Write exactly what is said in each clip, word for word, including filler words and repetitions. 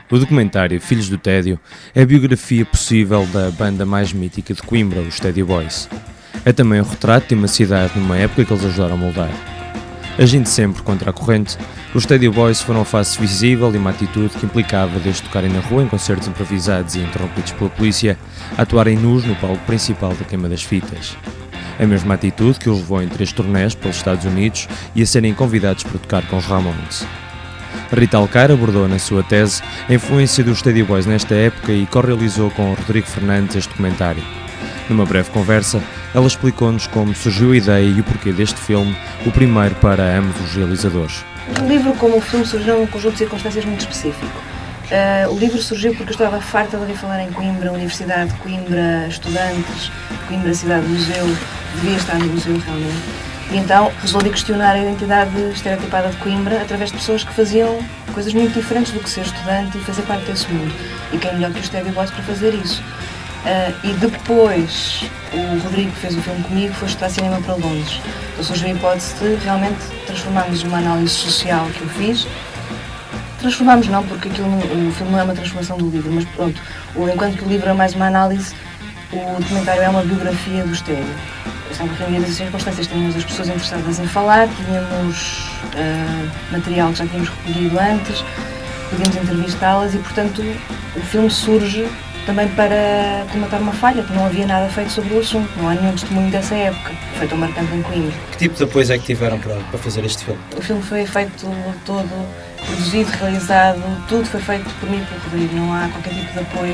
O documentário Filhos do Tédio é a biografia possível da banda mais mítica de Coimbra, os Tédio Boys. É também um retrato de uma cidade numa época que eles ajudaram a moldar. Agindo sempre contra a corrente, os Tédio Boys foram a face visível e uma atitude que implicava, desde tocarem na rua em concertos improvisados e interrompidos pela polícia, a atuarem nus no palco principal da queima das fitas. A mesma atitude que os levou em três turnés pelos Estados Unidos e a serem convidados para tocar com os Ramones. Rita Alcair abordou na sua tese a influência dos Tédio Boys nesta época e co-realizou com o Rodrigo Fernandes este documentário. Numa breve conversa, ela explicou-nos como surgiu a ideia e o porquê deste filme, o primeiro para ambos os realizadores. O livro, como o filme, surgiu num conjunto de circunstâncias muito específico. Uh, o livro surgiu porque eu estava farta de ouvir falar em Coimbra, Universidade de Coimbra, estudantes, Coimbra Cidade Museu, devia estar no museu realmente. E então resolvi questionar a identidade estereotipada de Coimbra através de pessoas que faziam coisas muito diferentes do que ser estudante e fazer parte desse mundo. E quem melhor que os Tédio Boys para fazer isso? Uh, e depois o Rodrigo, que fez o filme comigo, foi estudar cinema para Londres. Então surgiu a hipótese de realmente transformarmos uma análise social que eu fiz. Transformámos não, porque aquilo, o filme não é uma transformação do livro, mas pronto, enquanto que o livro é mais uma análise, o documentário é uma biografia dos Tédio. Estava reunidas as circunstâncias, tínhamos as pessoas interessadas em falar, tínhamos uh, material que já tínhamos recolhido antes, podíamos entrevistá-las e, portanto, o filme surge também para comatar uma falha, que não havia nada feito sobre o assunto, não há nenhum testemunho dessa época, feito ao marcante em Coimbra. Que tipo de apoio é que tiveram para, para fazer este filme? O filme foi feito todo, produzido, realizado, tudo foi feito por mim e pelo Rodrigo, não há qualquer tipo de apoio.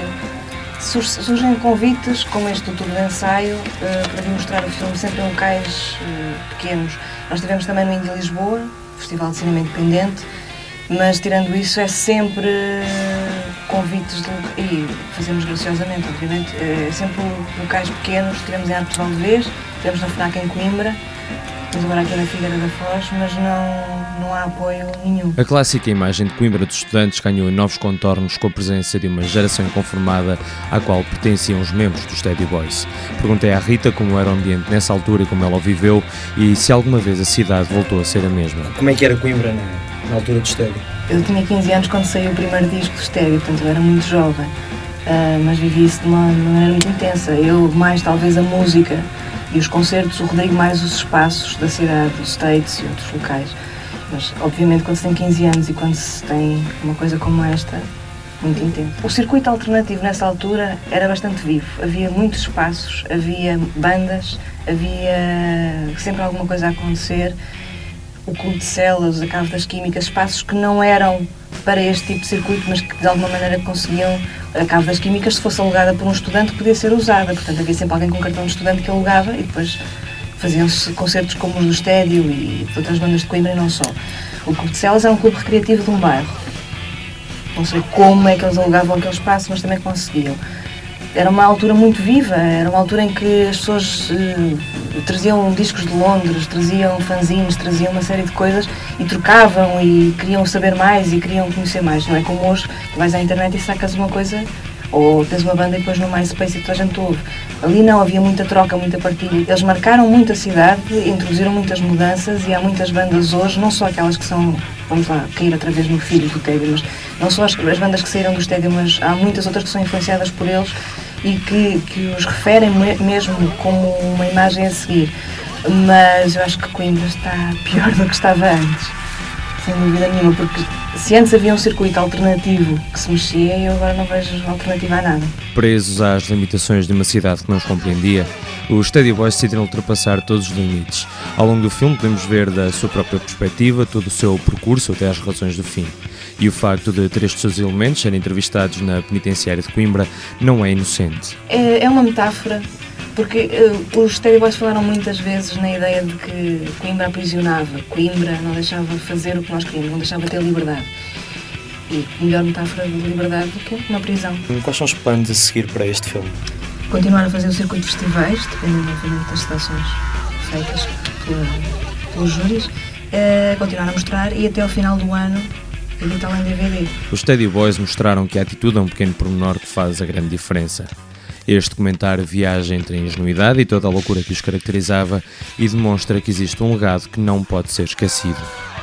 Surgem convites, como este do Tour de Ensaio, para vir mostrar o filme sempre em locais pequenos. Nós estivemos também no Indie Lisboa, Festival de Cinema Independente, mas tirando isso é sempre convites de, e fazemos graciosamente, obviamente, é sempre locais pequenos. Tivemos em Arcos Valdevez, tivemos na FNAC em Coimbra, temos agora aqui na Figueira da Foz, mas não, não há apoio nenhum. A clássica imagem de Coimbra dos estudantes ganhou novos contornos com a presença de uma geração inconformada à qual pertenciam os membros dos Tédio Boys. Perguntei à Rita como era o ambiente nessa altura e como ela o viveu e se alguma vez a cidade voltou a ser a mesma. Como é que era Coimbra na, na altura dos Tédio? Eu tinha quinze anos quando saiu o primeiro disco dos Tédio, portanto eu era muito jovem, uh, mas vivi isso de uma maneira muito intensa. Eu mais talvez a música e os concertos, o Rodrigo mais os espaços da cidade, os States e outros locais. Mas, obviamente, quando se tem quinze anos e quando se tem uma coisa como esta, muito intenso. O circuito alternativo nessa altura era bastante vivo. Havia muitos espaços, havia bandas, havia sempre alguma coisa a acontecer. O Clube de Celas, a Cave das Químicas, espaços que não eram para este tipo de circuito, mas que de alguma maneira conseguiam. A Cave das Químicas, se fosse alugada por um estudante, podia ser usada. Portanto, havia sempre alguém com cartão de estudante que alugava e depois faziam-se concertos como os do Tédio e de outras bandas de Coimbra e não só. O Clube de Celas é um clube recreativo de um bairro. Não sei como é que eles alugavam aquele espaço, mas também conseguiam. Era uma altura muito viva, era uma altura em que as pessoas uh, traziam discos de Londres, traziam fanzines, traziam uma série de coisas e trocavam e queriam saber mais e queriam conhecer mais. Não é como hoje, tu vais à internet e sacas uma coisa ou tens uma banda e depois no MySpace e toda a gente ouve. Ali não, havia muita troca, muita partilha. Eles marcaram muito a cidade, introduziram muitas mudanças e há muitas bandas hoje, não só aquelas que são, vamos lá, cair outra vez no filho do Tédio, mas não só as, as bandas que saíram do Tédio, mas há muitas outras que são influenciadas por eles e que, que os referem mesmo como uma imagem a seguir. Mas eu acho que Coimbra está pior do que estava antes, sem dúvida nenhuma, porque se antes havia um circuito alternativo que se mexia, eu agora não vejo alternativa a nada. Presos às limitações de uma cidade que não os compreendia, os Tédio Boys decidiram ultrapassar todos os limites. Ao longo do filme podemos ver da sua própria perspectiva todo o seu percurso até às razões do fim. E o facto de três dos seus elementos serem entrevistados na penitenciária de Coimbra não é inocente. É, é uma metáfora, porque uh, os Tédio Boys falaram muitas vezes na ideia de que Coimbra aprisionava, Coimbra não deixava fazer o que nós queríamos, não deixava ter liberdade. E melhor metáfora de liberdade do que uma prisão. Quais são os planos a seguir para este filme? Continuar a fazer o circuito de festivais, dependendo obviamente das seleções feitas pela, pelos júris, uh, continuar a mostrar e até ao final do ano editá-lo em D V D. Os Tédio Boys mostraram que a atitude é um pequeno pormenor que faz a grande diferença. Este documentário viaja entre a ingenuidade e toda a loucura que os caracterizava e demonstra que existe um legado que não pode ser esquecido.